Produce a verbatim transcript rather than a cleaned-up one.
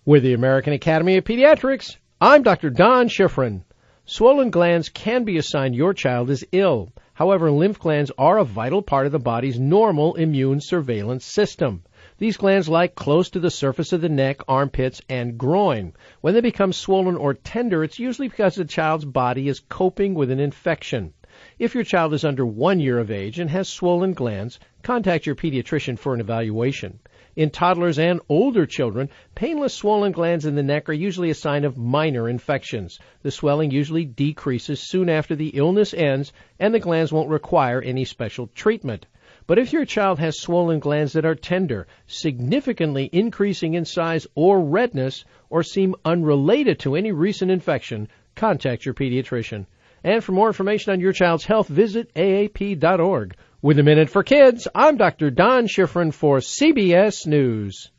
With the American Academy of Pediatrics, I'm Doctor Don Schifrin. Swollen glands can be a sign your child is ill. However, lymph glands are a vital part of the body's normal immune surveillance system. These glands lie close to the surface of the neck, armpits, and groin. When they become swollen or tender, it's usually because the child's body is coping with an infection. If your child is under one year of age and has swollen glands, contact your pediatrician for an evaluation. In toddlers and older children, painless swollen glands in the neck are usually a sign of minor infections. The swelling usually decreases soon after the illness ends, and the glands won't require any special treatment. But if your child has swollen glands that are tender, significantly increasing in size or redness, or seem unrelated to any recent infection, contact your pediatrician. And for more information on your child's health, visit A A P dot org. With a Minute for Kids, I'm Doctor Don Schifrin for C B S News.